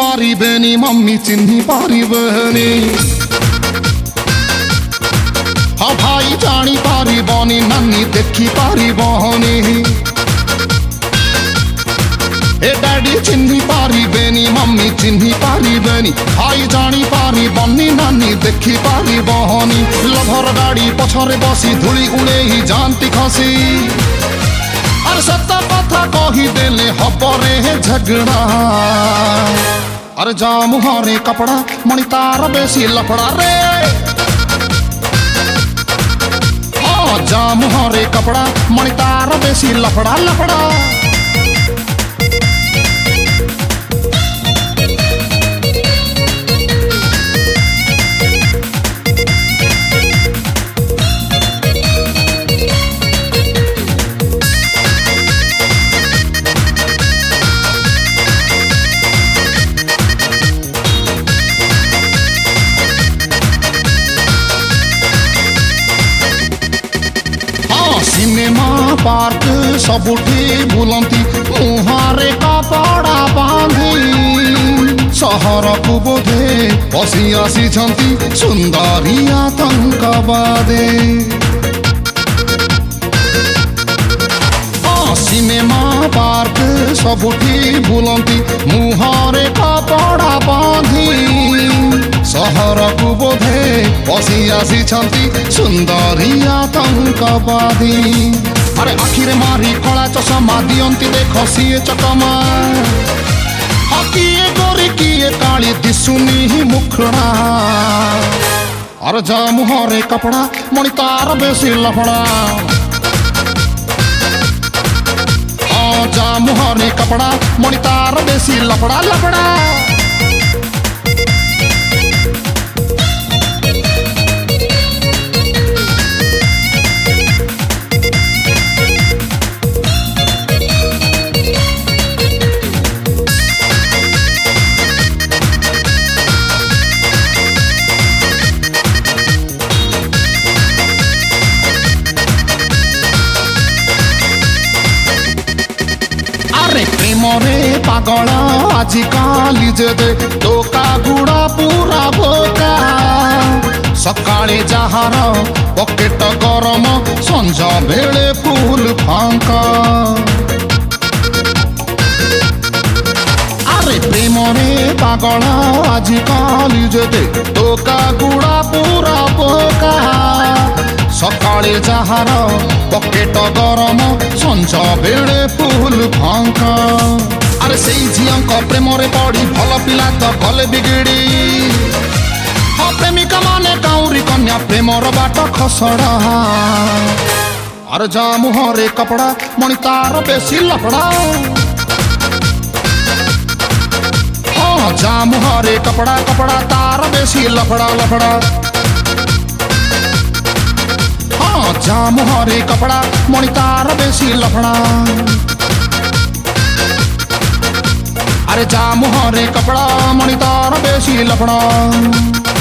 पारिबेनी mummy चिन्ही पारिबेनी हाँ भाई जानी पारिबनी नानी देखी पारिबनी ए डैडी चिन्ही पारिबेनी मम्मी चिन्ही पारिबेनी भाई जानी पारिबनी नानी देखी पारिबनी लभर गाड़ी पछरे बसी धूली उड़े ही जानती खसी अरे सत्ता कथा कही देले हपरे झगड़ा अरे जा मुहारे कपड़ा मणि तार बेसी लफड़ा रे हाँ जा मुहारे कपड़ा मणि तार बेसी लफड़ा लफड़ा सिनेमा पार्क सबुठी बुलंती मुहारे कपड़ा बांधी सहर को बोधे बसी आसी सुंदरी आतंकवादे सिनेमा पार्क सबुठी बुलंती मुहारे कपड़ा बांधी सहर को बोधे बसी आसी सुंदरी आतंकवादी अरे आखिरे मारी कला चषमा दियंती देख सीए चकमा किए गोरी किए काली दिसुनी मुखड़ा अरे जा मुहरे कपड़ा मणि तार बेसी लफड़ा जा मुहरे कपड़ा मणि तार बेसी लफड़ा लफड़ा प्रेमरे पागल आजिकाली जे टोका गुड़ा पूरा बोका सकाळे जहार पकेट गरम संजा बेले फुल फांका अरे प्रेमरे पागल आजिकाली जे टोका गुड़ा पूरा बोका सकाळे जहार पकेट गरम संजा बेले फुल फांका अरे से झीक प्रेमरे पड़ी भल पिला तो गले बिगिड़ी हाँ प्रेमिका माने काउरी कन्या प्रेमर बाट खसड़ा अरे जा मुहरे कपड़ा मणि तार बेसी लफड़ा हाँ जा मुहरे कपड़ा कपड़ा तार बेसी लफड़ा लफड़ा जा मुहरे कपड़ा मणि तार बेसी लफड़ा अरे जा मुहरे कपड़ा मणि तार बेसी लफड़ा।